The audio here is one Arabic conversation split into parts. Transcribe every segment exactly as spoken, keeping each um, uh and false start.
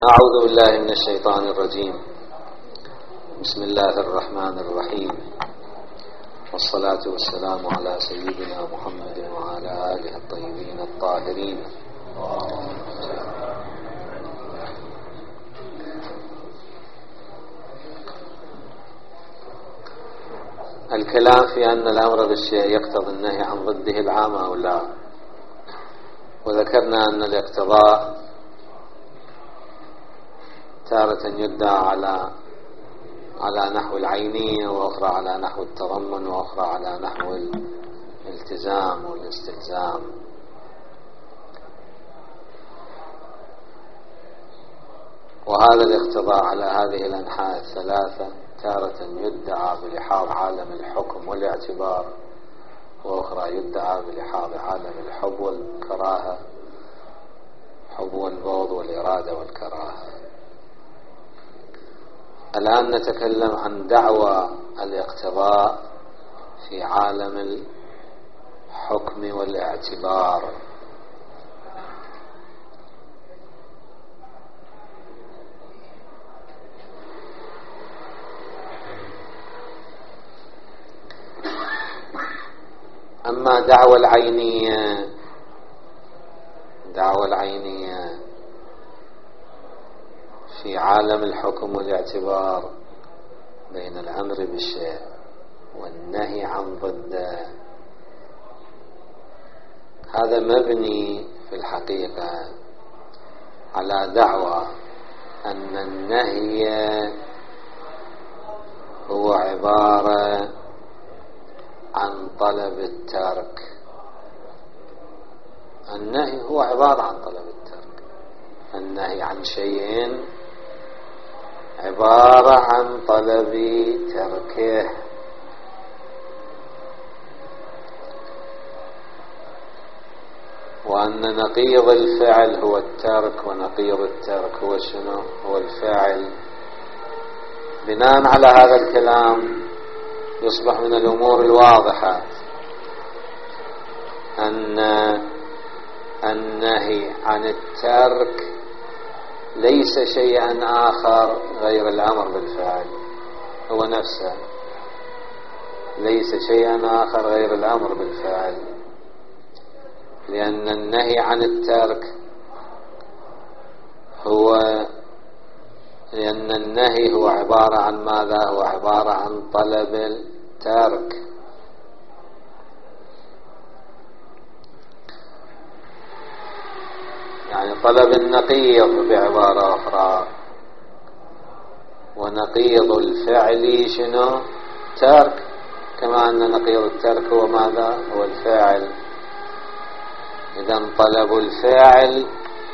أعوذ بالله من الشيطان الرجيم. بسم الله الرحمن الرحيم، والصلاة والسلام على سيدنا محمد وعلى آله الطيبين الطاهرين. الكلام في أن الأمر بالشيء يقتضي النهي عن ضده العام أو لا، وذكرنا أن الاقتضاء تارة يدعى على على نحو العينية، وأخرى على نحو التضمن، وأخرى على نحو الالتزام والاستلزام. وهذا الاقتضاء على هذه الأنحاء الثلاثة تارة يدعى بلحاظ عالم الحكم والاعتبار، وأخرى يدعى بلحاظ عالم الحب والكراهة، حب والبغض والإرادة والكراهة. الآن نتكلم عن دعوى الاقتضاء في عالم الحكم والاعتبار. أما دعوى العينية دعوى العينية في عالم الحكم والاعتبار بين الأمر بالشيء والنهي عن ضده، هذا مبني في الحقيقة على دعوى أن النهي هو عبارة عن طلب الترك. النهي هو عبارة عن طلب الترك. النهي عن شيء عبارة عن طلب تركه. وأن نقيض الفعل هو الترك، ونقيض الترك هو شنو؟ هو الفعل. بناء على هذا الكلام يصبح من الأمور الواضحة أن النهي عن الترك ليس شيئا آخر غير الأمر بالفعل، هو نفسه ليس شيئا آخر غير الأمر بالفعل، لأن النهي عن الترك هو لأن النهي هو عبارة عن ماذا؟ هو عبارة عن طلب الترك. يعني طلب النقيض بعبارة أخرى، ونقيض الفعل شنو؟ ترك، كما أن نقيض الترك هو ماذا؟ هو الفاعل. إذن طلب الفاعل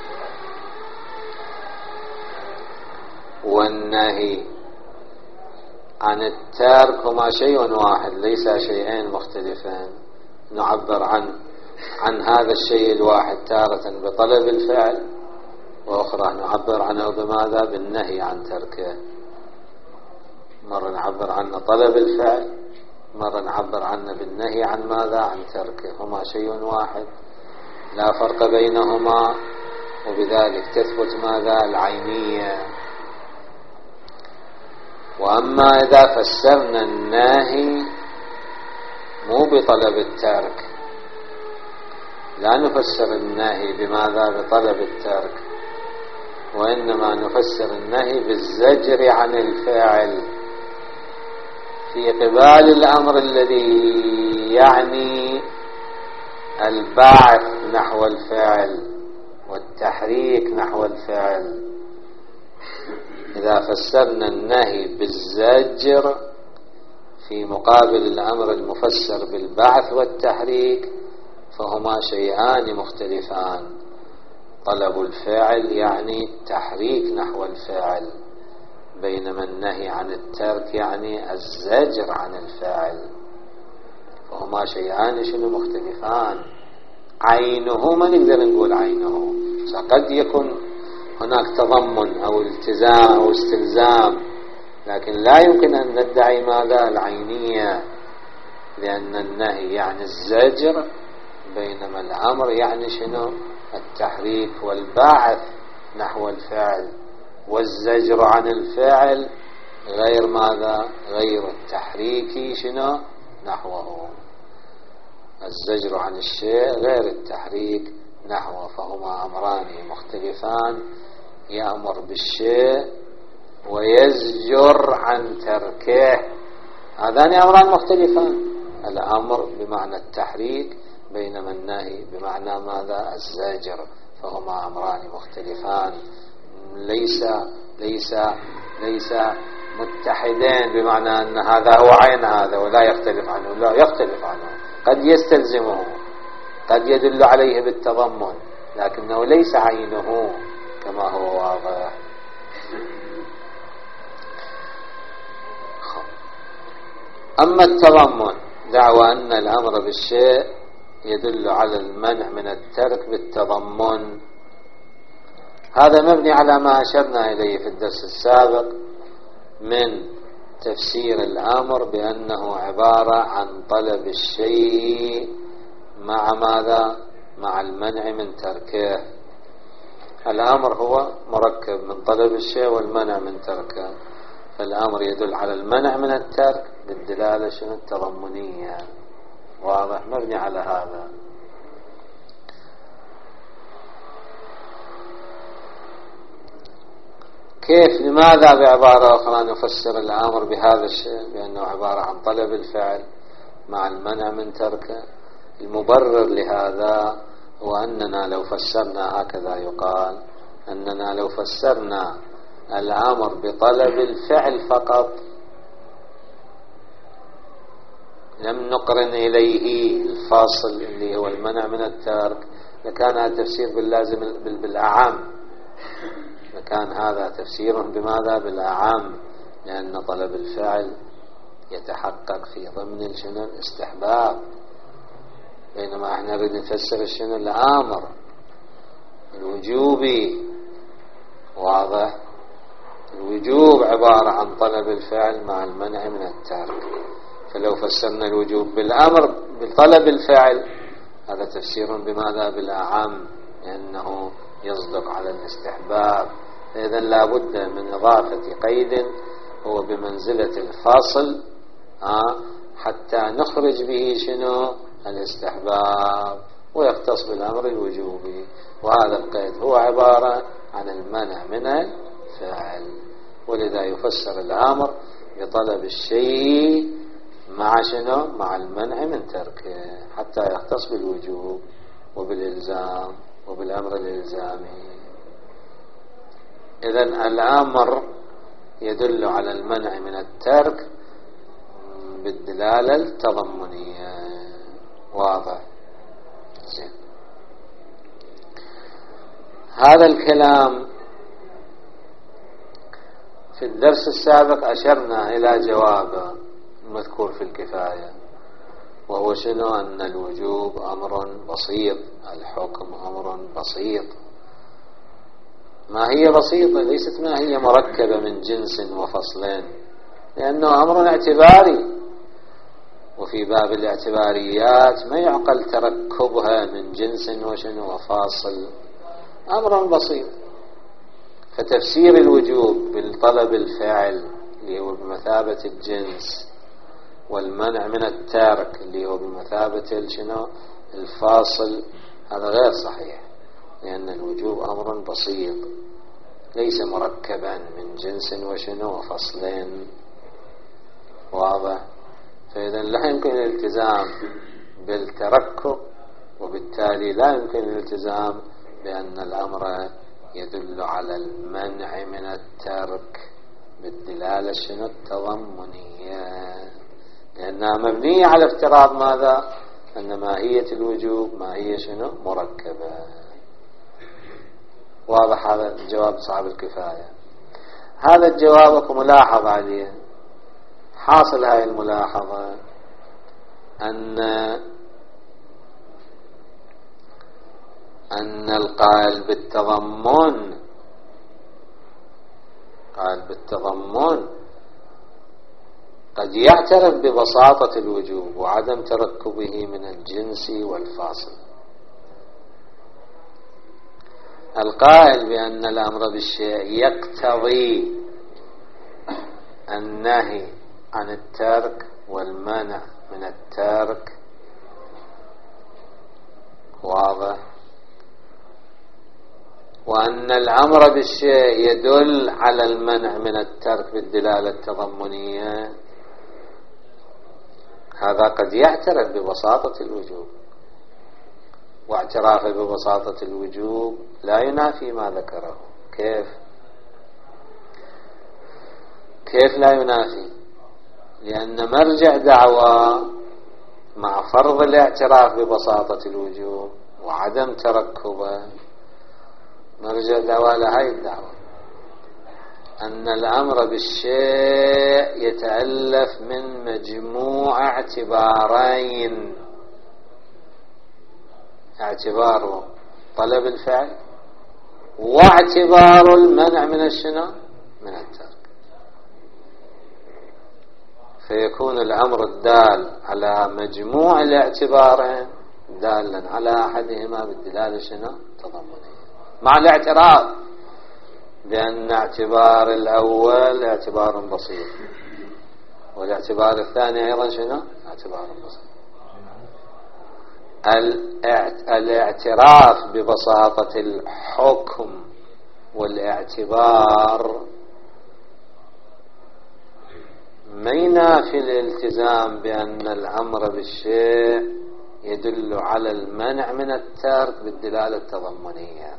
والنهي عن الترك هما شيء واحد، ليس شيئين مختلفين. نعبر عن عن هذا الشيء الواحد تارة بطلب الفعل، وأخرى نعبر عنه بماذا؟ بالنهي عن تركه. مرة نعبر عنه طلب الفعل، مرة نعبر عنه بالنهي عن ماذا؟ عن تركه. هما شيء واحد لا فرق بينهما، وبذلك تثبت ماذا؟ العينية. وأما إذا فسرنا الناهي مو بطلب الترك، لا نفسر النهي بماذا؟ بطلب الترك، وإنما نفسر النهي بالزجر عن الفاعل في قبال الأمر الذي يعني البعث نحو الفاعل والتحريك نحو الفاعل. إذا فسرنا النهي بالزجر في مقابل الأمر المفسر بالبعث والتحريك فهما شيئان مختلفان. طلب الفاعل يعني التحريك نحو الفاعل، بينما النهي عن الترك يعني الزجر عن الفاعل، فهما شيئان شنو؟ مختلفان. عينه ما نقدر نقول عينه، قد يكون هناك تضمن أو التزام أو استلزام، لكن لا يمكن أن ندعي ماذا؟ العينية، لأن النهي يعني الزجر، بينما الأمر يعني شنو؟ التحريك والبعث نحو الفعل. والزجر عن الفعل غير ماذا؟ غير التحريك شنو؟ نحوه. الزجر عن الشيء غير التحريك نحوه، فهما أمران مختلفان، يأمر بالشيء ويزجر عن تركه، هذان أمران مختلفان، الأمر بمعنى التحريك بينما النهي بمعنى ماذا؟ الزجر، فهما أمران مختلفان، ليس ليس ليس متحدين بمعنى أن هذا هو عين هذا ولا يختلف عنه، لا يختلف عنه، قد يستلزمه، قد يدل عليه بالتضمن، لكنه ليس عينه كما هو واضح. أما التضمن دعوى أن الأمر بالشيء يدل على المنع من الترك بالتضمن، هذا مبني على ما أشرنا إليه في الدرس السابق من تفسير الأمر بأنه عبارة عن طلب الشيء مع ماذا؟ مع المنع من تركه. الأمر هو مركب من طلب الشيء والمنع من تركه، فالأمر يدل على المنع من الترك بالدلالة شنو؟ التضمنية، واضح؟ مبني على هذا. كيف؟ لماذا بعبارة أخرى نفسر الأمر بهذا الشيء بأنه عبارة عن طلب الفعل مع المنع من تركه؟ المبرر لهذا هو أننا لو فسرنا هكذا، يقال أننا لو فسرنا الأمر بطلب الفعل فقط لم نقرن إليه الفاصل اللي هو المنع من الترك، لكان هذا تفسير باللازم بالأعم، لكان هذا تفسير بماذا؟ بالأعم، لأن طلب الفعل يتحقق في ضمن شنو؟ الاستحباب، بينما احنا نريد نفسر شنو؟ الأمر الوجوبي، واضح؟ الوجوب عبارة عن طلب الفعل مع المنع من الترك، فلو فسرنا الوجوب بالأمر بطلب الفعل هذا تفسير بماذا؟ بالأعم، لأنه يصدق على الاستحباب، إذن لا بد من إضافة قيد هو بمنزلة الفاصل حتى نخرج به شنو؟ الاستحباب، ويختص بالأمر الوجوبي، وهذا القيد هو عبارة عن المنع من الفعل، ولذا يفسر الأمر بطلب الشيء مع شنو؟ مع المنع من تركه حتى يختص بالوجوب وبالإلزام وبالأمر الإلزامي. إذن الأمر يدل على المنع من الترك بالدلالة التضمنية، واضح؟ زين. هذا الكلام في الدرس السابق أشرنا إلى جوابه المذكور في الكفاية، وهو شنو؟ أن الوجوب أمر بسيط، الحكم أمر بسيط. ما هي بسيطة؟ ليست ما هي مركبة من جنس وفصلين، لأنه أمر اعتباري، وفي باب الاعتباريات ما يعقل تركبها من جنس وشنو وفاصل، أمر بسيط. فتفسير الوجوب بالطلب الفاعل اللي هو بمثابة الجنس، والمنع من التارك اللي هو بمثابة شنو الفاصل، هذا غير صحيح، لأن الوجوب أمر بسيط ليس مركبا من جنس وشنو وفصلين، واضح؟ فإذا لا يمكن الالتزام بالتركب، وبالتالي لا يمكن الالتزام بأن الأمر يدل على المنع من الترك بالدلالة شنو التضمنية، لأنها مبنية على افتراض ماذا؟ أن ماهية الوجوب ماهية شنو مركبة. واضح هذا الجواب صعب الكفاية. هذا الجواب اكو ملاحظة عليه، حاصل هاي الملاحظة أن أن القائل بالتضمن قائل بالتضمن قد يعترف ببساطة الوجوب وعدم تركبه من الجنس والفاصل. القائل بأن الأمر بالشيء يقتضي النهي عن الترك والمنع من الترك واضح، وأن الأمر بالشيء يدل على المنع من الترك بالدلالة التضمنية، هذا قد يعترف ببساطة الوجوب، واعترافه ببساطة الوجوب لا ينافي ما ذكره. كيف كيف لا ينافي؟ لأن مرجع دعوى مع فرض الاعتراف ببساطة الوجوب وعدم تركبه، مرجع دعوى لهذه الدعوة أن الأمر بالشيء يتألف من مجموع اعتبارين: اعتبار طلب الفعل واعتبار المنع من الشنو من الترك، فيكون الأمر الدال على مجموع الاعتبارين دالا على أحدهما بالدلالة شنو تضمنية، مع الاعتراف بأن اعتبار الأول اعتبار بسيط والاعتبار الثاني أيضا شنو اعتبار بسيط. الاعتراف ببساطة الحكم والاعتبار ما ينافي الالتزام بأن الأمر بالشيء يدل على المنع من الترك بالدلالة التضمنية،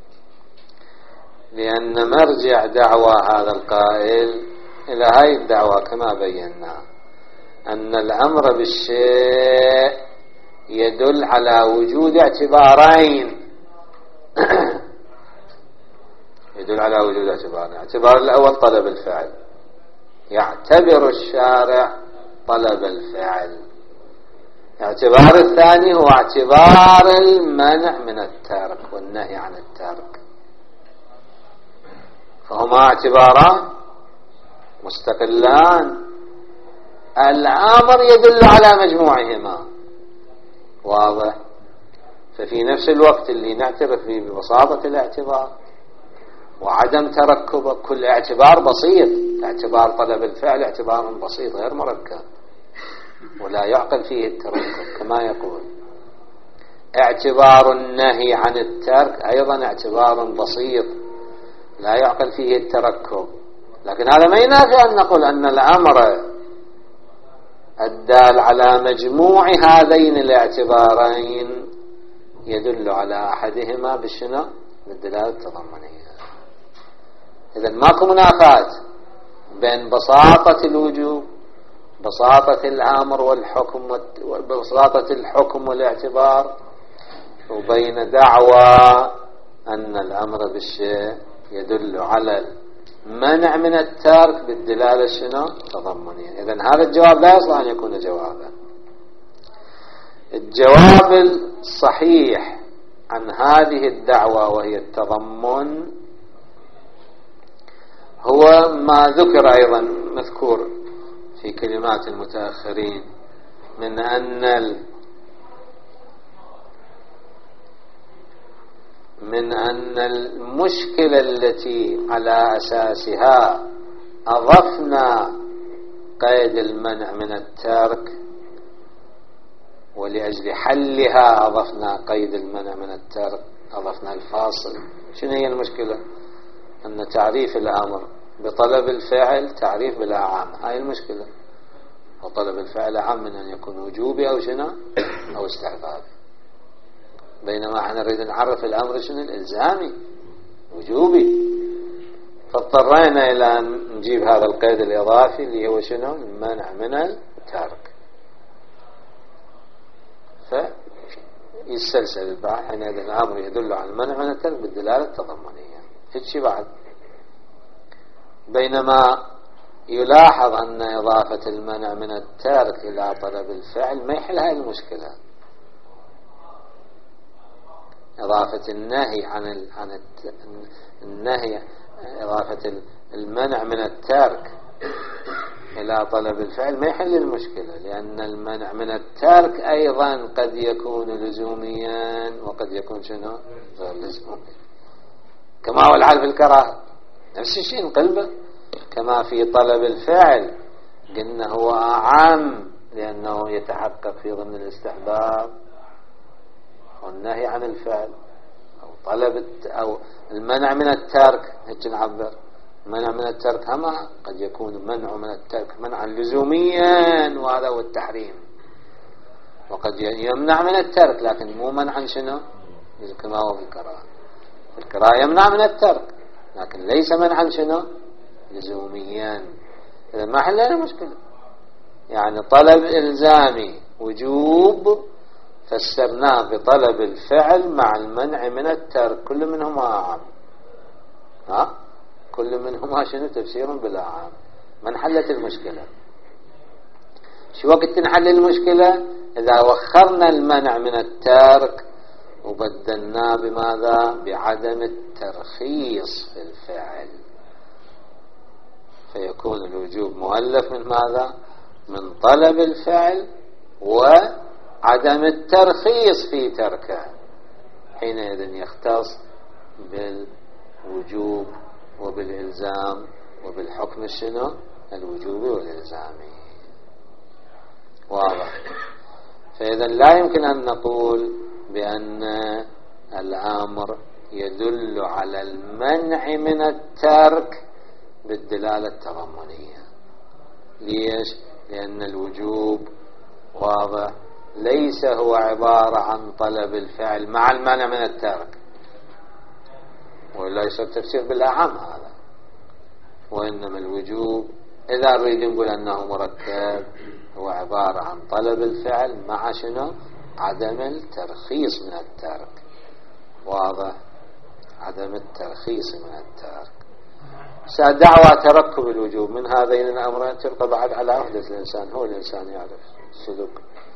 لأن مرجع دعوى هذا القائل إلى هذه الدعوة كما بينا أن الأمر بالشيء يدل على وجود اعتبارين يدل على وجود اعتبارين. الاعتبار الأول طلب الفعل، يعتبر الشارع طلب الفعل. الاعتبار الثاني هو اعتبار المنع من الترك والنهي عن الترك، فهما اعتباران مستقلان، الأمر يدل على مجموعهما واضح. ففي نفس الوقت اللي نعترف فيه ببساطة الاعتبار وعدم تركبه، كل اعتبار بسيط، اعتبار طلب الفعل اعتبار بسيط غير مركب ولا يعقل فيه التركب كما يقول. اعتبار النهي عن الترك أيضا اعتبار بسيط لا يعقل فيه التركب، لكن هذا ما ينافي أن نقول أن الأمر الدال على مجموع هذين الاعتبارين يدل على أحدهما بالشنو بالدلالة التضمنية. إذن ماكو منافاة بين بساطة الوجوب، بساطة الأمر والحكم وبساطة الحكم والاعتبار، وبين دعوى أن الأمر بالشيء يدل على المنع من الترك بالدلالة شنو تضمنية. إذن هذا الجواب لا يصلح أن يكون جوابا. الجواب الصحيح عن هذه الدعوة وهي التضمن هو ما ذكر أيضا مذكور في كلمات المتأخرين من أن من أن المشكلة التي على أساسها أضفنا قيد المنع من الترك ولأجل حلها أضفنا قيد المنع من الترك، أضفنا الفاصل. شنو هي المشكلة؟ أن تعريف الأمر بطلب الفعل تعريف بلا عام، هاي المشكلة. وطلب الفعل عام من أن يكون وجوبي أو شنو أو استحبابي، بينما احنا نريد نعرف الأمر شنو الإلزامي وجوبي، فاضطرينا إلى أن نجيب هذا القيد الإضافي اللي هو شنو المنع من الترك. فيستلسل البحث حينئذ الأمر يدل على المنع من الترك بالدلالة التضمنية، هيك شي بعد. بينما يلاحظ أن إضافة المنع من الترك إلى طلب الفعل ما يحل هاي المشكلة. إضافة النهي عن ال... عن النهي إضافة المنع من الترك إلى طلب الفعل ما يحل المشكلة، لأن المنع من الترك أيضا قد يكون لزوميا وقد يكون شنو غير لزومي. كما هو الحال في الكراهة نفس الشيء نقلبه. كما في طلب الفعل قلنا هو أعم لأنه يتحقق في ضمن الاستحباب والنهي عن الفعل، أو طلب أو المنع من الترك. هيك نعبر منع من الترك هما قد يكون منع من الترك منعا لزوميا وهذا هو التحريم، وقد يمنع من الترك لكن مو منعا شنو كما هو في الكراهة. الكراهة يمنع من الترك لكن ليس منعا شنو لزوميا. إذا ما حلنا مشكلة. يعني طلب إلزامي وجوب فسرناه بطلب الفعل مع المنع من الترك، كل منهما أعم. ها كل منهما شنو تفسير بالأعم. ما انحلت المشكلة. شو وقت تنحل المشكلة؟ إذا وخرنا المنع من الترك وبدلناه بماذا؟ بعدم الترخيص في الفعل، فيكون الوجوب مؤلف من ماذا؟ من طلب الفعل وعدم الترخيص في تركه، حينئذ يختص بالوجوب وبالإلزام وبالحكم الشنو الوجوبي والإلزامي. واضح؟ فإذا لا يمكن أن نقول بأن الأمر يدل على المنع من الترك بالدلالة التضمنية. ليش؟ لأن الوجوب واضح ليس هو عبارة عن طلب الفعل مع المنع من الترك، ولا يصير تفسير بالأعم هذا. وإنما الوجوب إذا نريد نقول أنه مركب هو عبارة عن طلب الفعل مع شنو؟ عدم الترخيص من الترك. واضح؟ عدم الترخيص من الترك. دعوى تركب الوجوب من هذين الأمرين تبقى بعد على عهدة الإنسان، هو الإنسان يعرف السلوك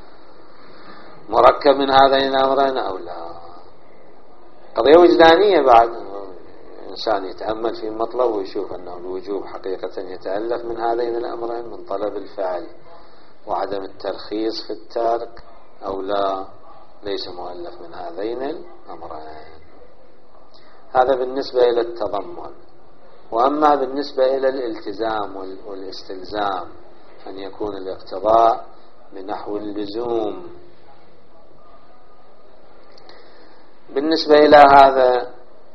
مركب من هذين الأمرين أو لا. قضية وجدانية بعد. الإنسان يتأمل في مطلب ويشوف أنه الوجوب حقيقة يتألف من هذين الأمرين من طلب الفعل وعدم الترخيص في الترك أو لا، ليس مؤلف من هذين الأمرين. هذا بالنسبة إلى التضمن. وأما بالنسبة إلى الالتزام والاستلزام أن يكون الاقتضاء بنحو اللزوم، بالنسبة إلى هذا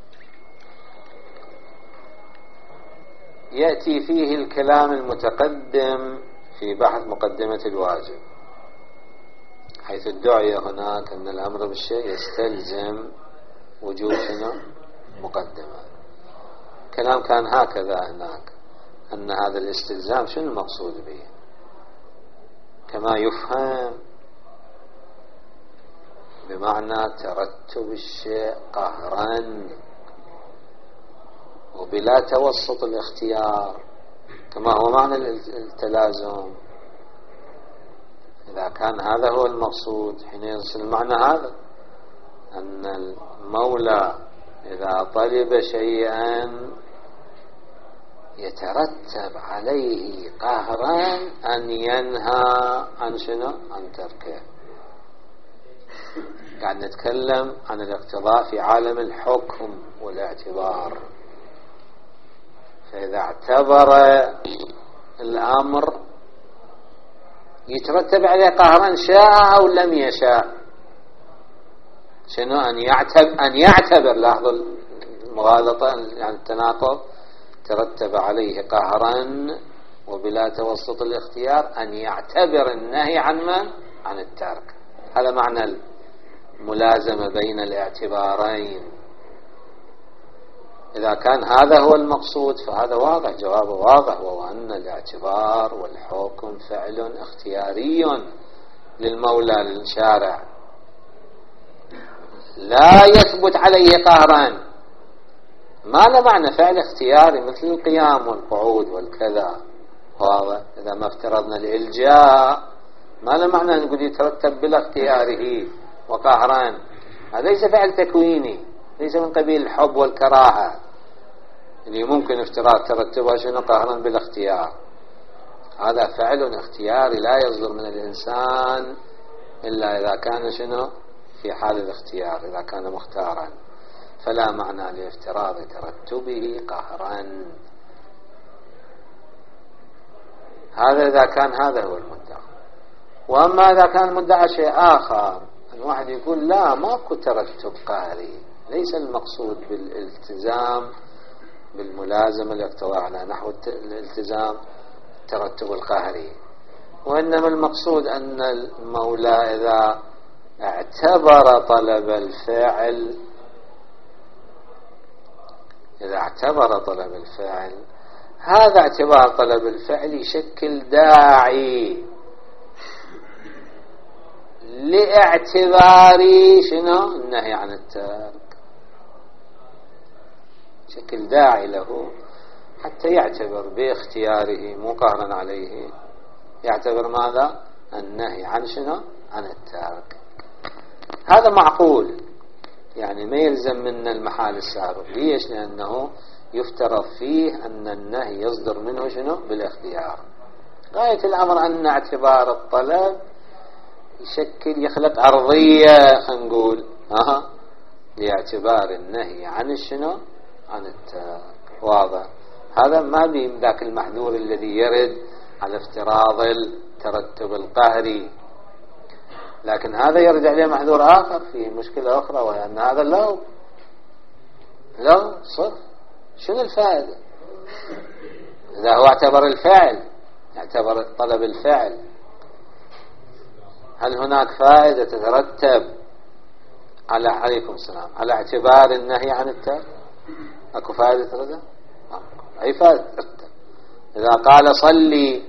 يأتي فيه الكلام المتقدم في بحث مقدمة الواجب، حيث الدعية هناك أن الأمر بالشيء يستلزم وجود شنو مقدمة. كلام كان هكذا هناك أن هذا الاستلزام شنو المقصود به، كما يفهم بمعنى ترتب الشيء قهرا وبلا توسط الاختيار، كما هو معنى التلازم. إذا كان هذا هو المقصود حين يصل المعنى هذا أن المولى إذا طلب شيئا يترتب عليه قهرا أن ينهى عن شنو عن تركه. قاعد نتكلم عن الاقتضاء في عالم الحكم والاعتبار. فإذا اعتبر الأمر يترتب عليه قهرا شاء أو لم يشاء. شنو أن يعتبر أن يعتبر لاحظوا المغالطة يعني التناقض، ترتب عليه قهرا وبلا توسط الاختيار أن يعتبر النهي عن من عن الترك. هذا معنى الملازمة بين الاعتبارين. إذا كان هذا هو المقصود فهذا واضح، جوابه واضح، وهو أن الاعتبار والحكم فعل اختياري للمولى للشارع لا يثبت عليه قهرا. ما له معنى فعل اختياري مثل القيام والقعود والكذا. واضح؟ إذا ما افترضنا الإلجاء ما له معنى نقول يترتب بالاختياره وقهران. هذا ليس فعل تكويني، ليس من قبيل الحب والكراهة اللي ممكن افتراض ترتبها شنو قهرا بالاختيار. هذا فعل اختياري لا يصدر من الإنسان إلا إذا كان شنو في حال الاختيار، إذا كان مختارا. فلا معنى لافتراض ترتبه قهرا. هذا إذا كان هذا هو المدعى. وأما إذا كان مدعى شيء آخر، الواحد يقول لا ماكو ترتب قهري، ليس المقصود بالالتزام بالملازمة الاقتضاء على نحو الالتزام الترتب القهري، وإنما المقصود أن المولى إذا اعتبر طلب الفعل إذا اعتبر طلب الفعل هذا اعتبار طلب الفعل يشكل داعي لاعتبار شنو النهي عن الترك، شكل داعي له حتى يعتبر باختياره مو قهرا عليه، يعتبر ماذا؟ النهي عن شنو؟ عن الترك. هذا معقول، يعني ما يلزم منا المحال السابق. ليش؟ لأنه يفترض فيه أن النهي يصدر منه شنو؟ بالاختيار. غاية الأمر أن اعتبار الطلب يشكل يخلق أرضية، خلينا نقول أها لاعتبار النهي عن شنو؟ عن الترك. واضح؟ هذا ما بين ذاك المحذور الذي يرد على افتراض الترتب القهري، لكن هذا يرجع إلى محذور آخر فيه مشكلة أخرى، وهي أن هذا لو لو صرف شنو الفائدة؟ إذا هو اعتبر الفعل اعتبر طلب الفعل، هل هناك فائدة تترتب على عليكم السلام على اعتبار النهي عن الترك؟ أكو فائدة تترتب؟ أي فائدة تترتب؟ إذا قال صلي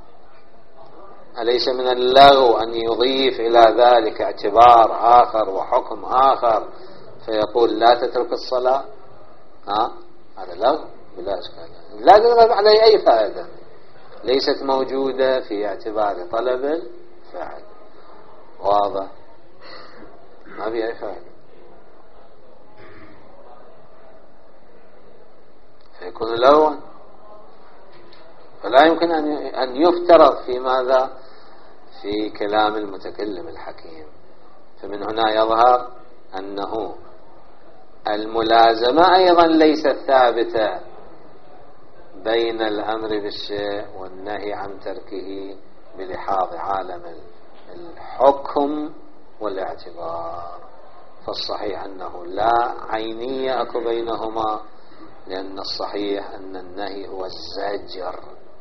أليس من اللغو أن يضيف إلى ذلك اعتبار آخر وحكم آخر فيقول لا تترك الصلاة؟ ها؟ هذا لغو بلا إشكال، لا تترك عليه أي فائدة ليست موجودة في اعتبار طلب الفعل. واضح؟ ما في أي فائدة، فيكون لغوا، فلا يمكن أن يفترض في ماذا؟ في كلام المتكلم الحكيم. فمن هنا يظهر أنه الملازمة أيضا ليست ثابتة بين الأمر بالشيء والنهي عن تركه بلحاظ عالم الحكم والاعتبار. فالصحيح أنه لا عينية أكو بينهما، لأن الصحيح أن النهي هو الزجر،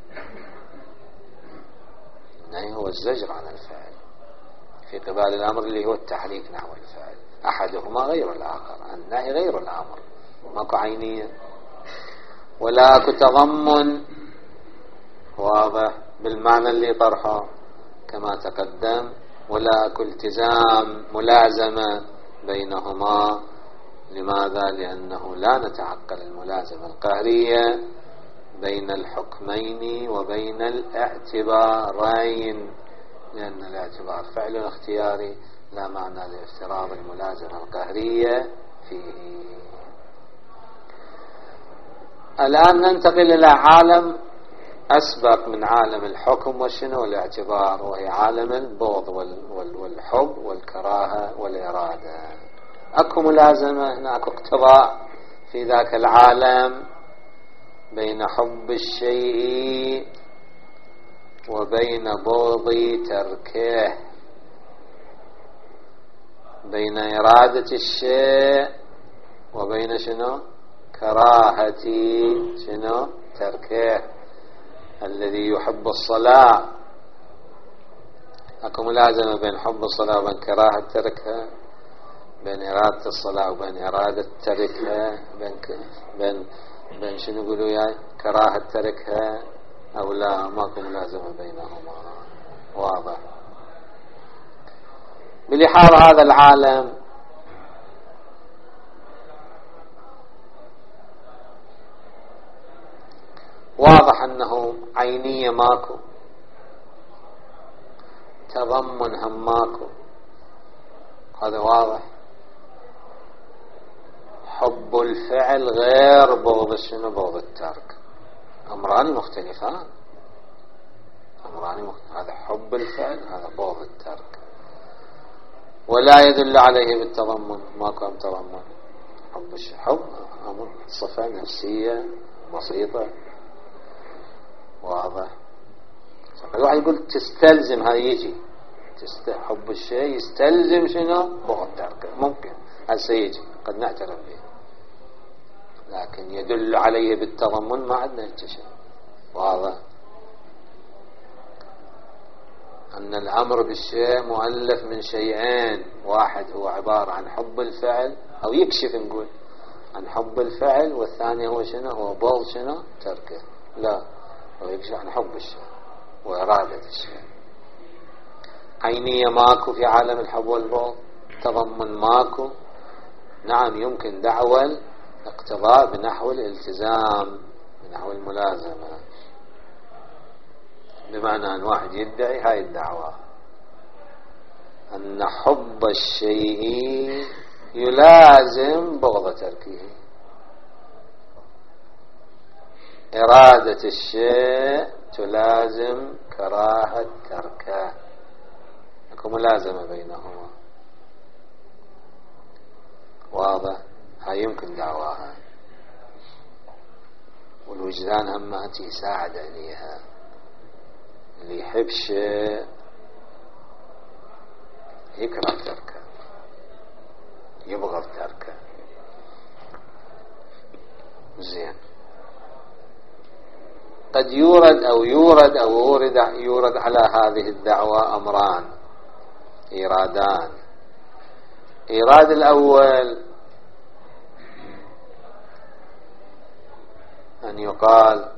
النهي هو الزجر عن الفعل في قبال الأمر اللي هو التحريك نحو الفعل، أحدهما غير الآخر، النهي غير الأمر، ماكو عينية ولا أكو تضمن واضح بالمعنى اللي طرحه كما تقدم، ولا أكو التزام ملازمة بينهما. لماذا؟ لأنه لا نتعقل الملازمة القهرية بين الحكمين وبين الاعتبارين، لأن الاعتبار فعل اختياري لا معنى لافتراض الملازمة القهرية فيه. الآن ننتقل إلى عالم أسبق من عالم الحكم وشنو الاعتبار، وهي عالم البغض والحب والكراهة والإرادة. أكو ملازمة هنا، أكو اقتضاء في ذاك العالم بين حب الشيء وبين بغض تركه، بين إرادة الشيء وبين شنو كراهة شنو تركه. الذي يحب الصلاة أكو ملازمة بين حب الصلاة وبين كراهة تركها، بين إرادة الصلاة وبين إرادة تركها، بين بين بين شنو يقولوا ياي كراهة تركها أو لا، ماكو ملازمة بينهما. واضح؟ بلحاظ هذا العالم واضح أنه عينية ماكو، تضمن هم ماكو، هذا واضح. حب الفعل غير بغض شنو بغض الترك، أمران مختلفان، أمران مختلفان. هذا حب الفعل، هذا بغض الترك، ولا يدل عليه بالتضمن، ماكو هم تضمن. حب الشيء حب أمر صفة نفسية بسيطة واضح. الواحد يقول تستلزم هذا يجي حب الشيء يستلزم شنو بغض تركه، ممكن هذا يجي قد نعترف به، لكن يدل عليه بالتضمن ما عندنا شيء واضح. أن الأمر بالشيء مؤلف من شيئين، واحد هو عبارة عن حب الفعل أو يكشف نقول عن حب الفعل، والثاني هو شنو هو بغض شنو تركه، لا هو يكشف عن حب الشيء وإرادة الشيء. عينية ماكو في عالم الحب والبغض، تضمن ماكو. نعم يمكن دعوى الاقتضاء بنحو الالتزام بنحو الملازمة، بمعنى أن واحد يدعي هاي الدعوة أن حب الشيء يلازم بغض تركه، إرادة الشيء تلازم كراهة تركه، يكون ملازمة بينهما واضح. هاي يمكن دعواها، والوجدان هماتي يساعد عليها. اللي يحب شيء يكره تركه، يبغض تركه. زين، قد يورد أو يورد أو يورد يورد على هذه الدعوة أمران إيرادان. إيراد الأول أن يقال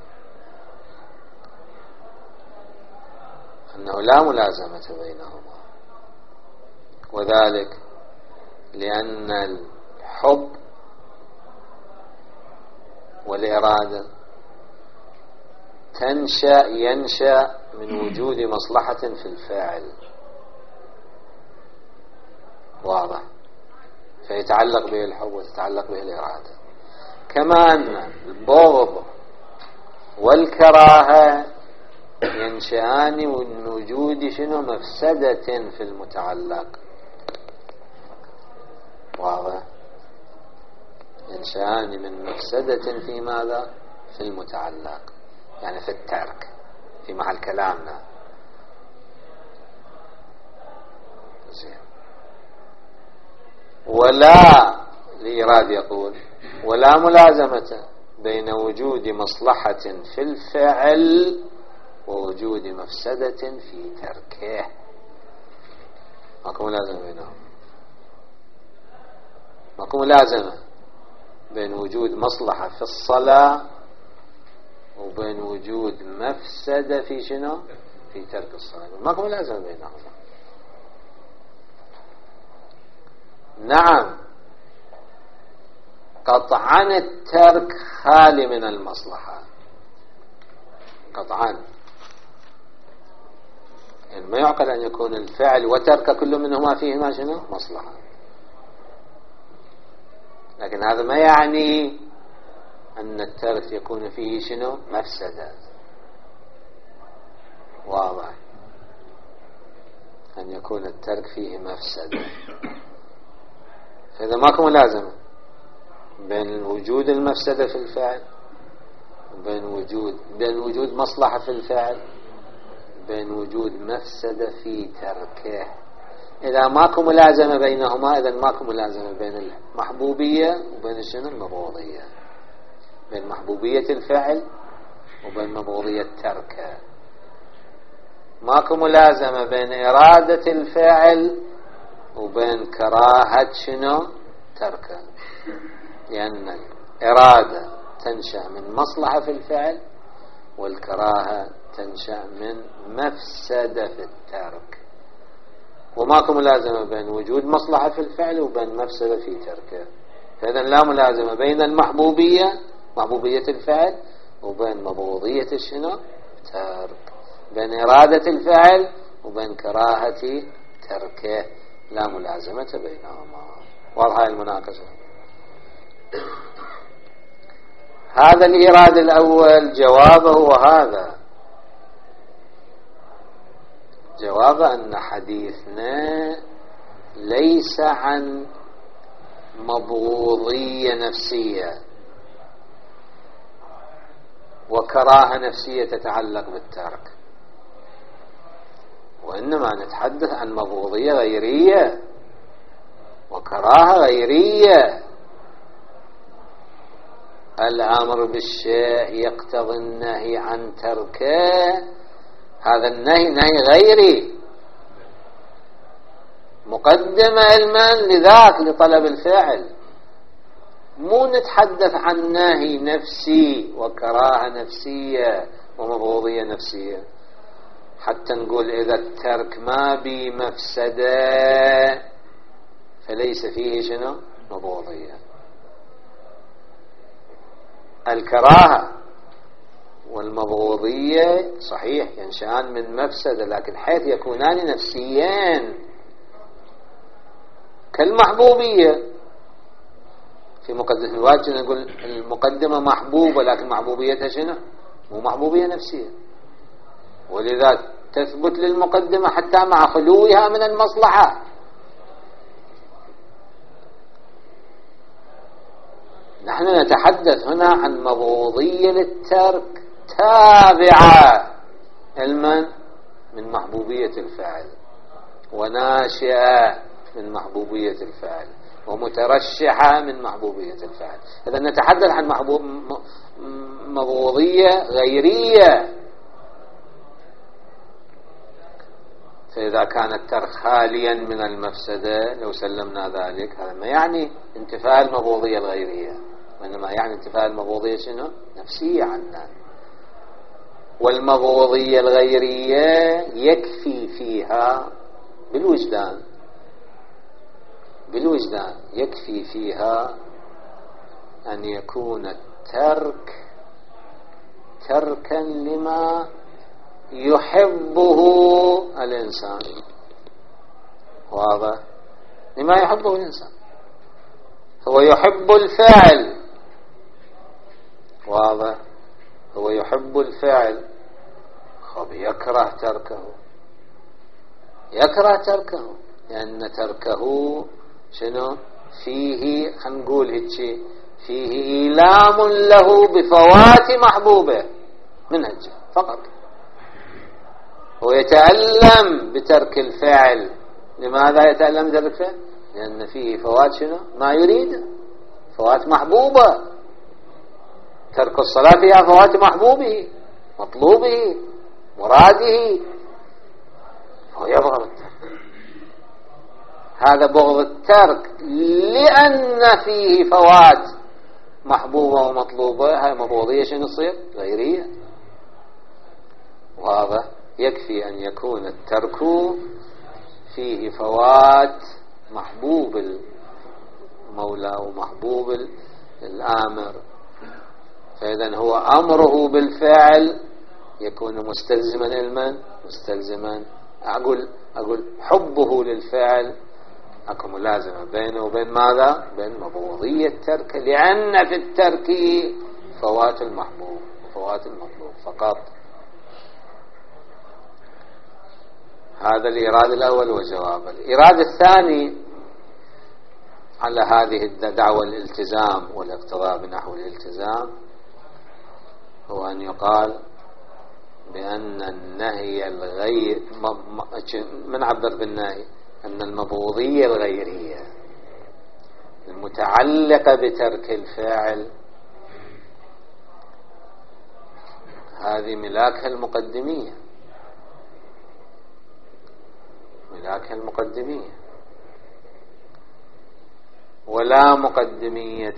أنه لا ملازمة بينهما، وذلك لأن الحب والإرادة تنشأ ينشأ من وجود مصلحة في الفاعل واضح، فيتعلق به الحب وتتعلق به الإرادة. كما أن البغض والكراهة ينشأان من وجود شنو مفسدة في المتعلق واضح، ينشأان من مفسدة في ماذا في المتعلق، يعني في الترك في محل كلامنا. زين. ولا الإيراد يقول ولا ملازمة بين وجود مصلحة في الفعل ووجود مفسدة في تركه، ماكو ملازمة بينهم، ماكو ملازمة بين وجود مصلحة في الصلاة وبين وجود مفسدة في شنو في ترك الصلاة، ماكو ملازمة بينهم. نعم قطعا الترك خالي من المصلحة قطعا، يعني ما يعقل أن يكون الفعل وترك كل منهما فيهما شنو مصلحة، لكن هذا ما يعني أن الترك يكون فيه شنو مفسدة واضح، أن يكون الترك فيه مفسدة. فإذا ماكو ملازمة بين وجود المفسدة في الفعل وبين وجود بين وجود مصلحة في الفعل بين وجود مفسدة في تركه. إذا ماكو ملازمة بينهما إذا ماكو ملازمة بين المحبوبية وبين شنو المبغوضية، بين محبوبية الفعل وبين مبغوضية تركه. ماكو ملازمة بين إرادة الفعل وبين كراهة شنو تركه، لأن الإرادة تنشأ من مصلحة في الفعل والكراهة تنشأ من مفسدة في الترك، وماكو ملازمة بين وجود مصلحة في الفعل وبين مفسدة في تركه. فإذا لا ملازمة بين المحبوبية محبوبية الفعل وبين مبغوضية شنو ترك، بين إرادة الفعل وبين كراهة تركه، لا ملازمة بينهما. واضحة المناقشة. هذا الإيراد الأول جوابه وهذا جواب أن حديثنا ليس عن مبغوضية نفسية وكراهة نفسية تتعلق بالترك، وإنما نتحدث عن مبغوضية غيرية وكراهة غيرية. الأمر بالشيء يقتضي النهي عن تركه، هذا النهي نهي غيري، مقدمة علما لذاك لطلب الفعل، مو نتحدث عن نهي نفسي وكراهة نفسية ومبغوضية نفسية حتى نقول إذا الترك ما بي مفسدة فليس فيه شنو مبغوضية. الكراهة والمبغوضية صحيح ينشأان من مفسدة، لكن حيث يكونان نفسيين كالمحبوبية. في مقدمة الواجب نقول المقدمة محبوبة، لكن محبوبيتها شنو؟ مو محبوبية نفسية، ولذا تثبت للمقدمة حتى مع خلوها من المصلحة. نحن نتحدث هنا عن مبغوضية للترك تابعة علما من محبوبية الفعل وناشئة من محبوبية الفعل ومترشحة من محبوبية الفعل. إذا نتحدث عن محبوب مبغوضية غيرية. فإذا كان الترك خاليا من المفسدة لو سلمنا ذلك، هذا ما يعني انتفاء المبغوضية الغيرية، وإنما يعني انتفاء المبغوضية شنو؟ نفسية عنا. والمبغوضية الغيرية يكفي فيها بالوجدان بالوجدان يكفي فيها أن يكون الترك تركا لما يحبه الإنسان. واضح؟ لما يحبه الإنسان، هو يحب الفعل. واضح؟ هو يحب الفعل، خب يكره تركه يكره تركه لأن تركه شنو فيه؟ هنقول هيك فيه إيلام له بفوات محبوبه من هالجهة فقط. هو يتألم بترك الفعل. لماذا يتألم بترك الفعل؟ لأن فيه فوات شنو ما يريد، فوات محبوبة. ترك الصلاة فيها فوات محبوبه مطلوبه مراده، هو يبغض الترك. هذا بغض الترك لأن فيه فوات محبوبة ومطلوبة، هاي مبغوضية شنو تصير؟ غيرية. وهذا يكفي أن يكون الترك فيه فوات محبوب المولى ومحبوب الآمر، فإذا هو أمره بالفعل يكون مستلزما علما مستلزما. أقول أقول حبه للفعل أكو ملازمة بينه وبين ماذا؟ بين مبغوضية الترك، لأن في الترك فوات المحبوب وفوات المطلوب فقط. هذا الإيراد الأول وجواب. الإيراد الثاني على هذه الدعوة الالتزام والاقتضاء بنحو الالتزام هو أن يقال بأن النهي الغير من عبر بالنهي أن المبغوضية الغيرية المتعلقة بترك الفاعل هذه ملاكها المقدمية ملاكها المقدمية ولا مقدمية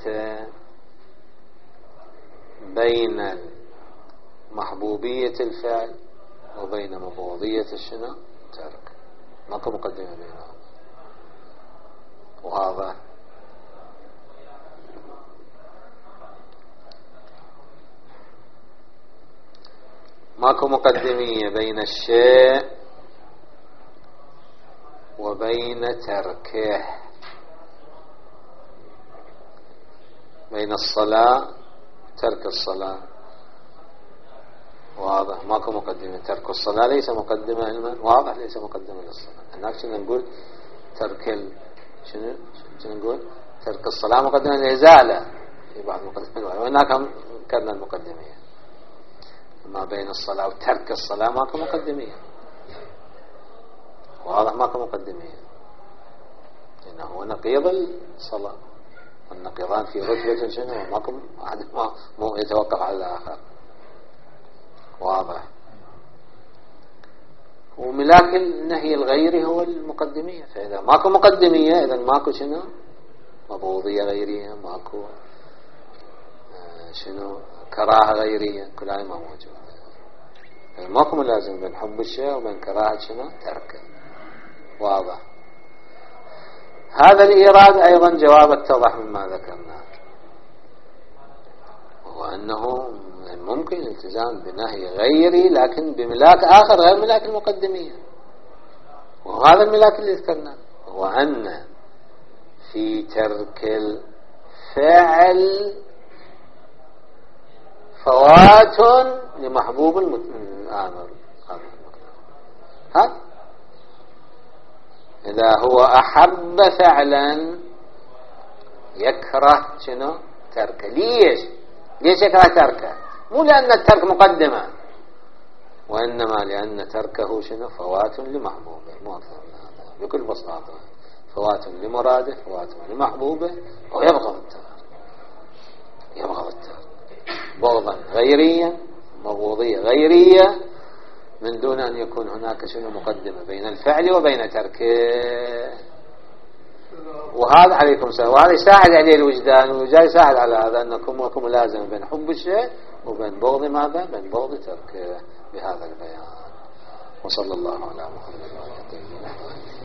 بين محبوبية الفعل وبين مبغوضية الشنو ترك، ماكو مقدمة بينهم. وهذا ماكو مقدمية بين الشيء وبين تركه، بين الصلاة ترك الصلاة. واضح؟ ماكو مقدمة. ترك الصلاة ليس مقدمة علما، واضح ليس مقدمة للصلاة. هناك شنو نقول؟ ترك ال... شنو شنو نقول؟ ترك الصلاة مقدمة الإزالة في بعض المقدمات، وهناك ذكرنا المقدمية. ما بين الصلاة وترك الصلاة ماكو مقدمية، واضح ماكو مقدمية، إنه هو نقيض الصلاة، والنقيضان في رتبة شنو، ماكو أحد مو يتوقف على الآخر، واضح. وملاك النهي الغيري هو المقدمية، فإذا ماكو مقدمية إذا ماكو شنو مبغوضية غيرية، ماكو آه شنو كراهة غيرية، كلها ما موجود. يعني ماكو ملازم بين حب الشيء وبين كراهة شنو تركه، واضح. هذا الإيراد أيضا جواب اتضح مما ذكرناه، وهو أنه ممكن الالتزام بنهي غيري لكن بملاك آخر غير ملاك المقدمية، وهذا الملاك اللي ذكرناه، هو أن في ترك الفعل فوات لمحبوب الآمر. ها إذا هو أحب فعلا يكره شنو تركه. ليش ليش يكره تركه؟ مو لأن الترك مقدمة، وإنما لأن تركه شنو فوات لمحبوبه، مو أكثر من هذا بكل بساطة. فوات لمراده، فوات لمحبوبه، ويبغض الترك، يبغض الترك بغضا غيريا، مبغوضية غيرية، من دون أن يكون هناك شنو مقدمة بين الفعل وبين تركه. وهذا عليكم سلام، وهذا يساعد عليه الوجدان، وجاي يساعد على هذا أنكم وكم لازم بين حب الشيء وبين بغض ماذا، بين بغض تركه بهذا البيان. وصلى الله على محمد وعلى آله وصحبه.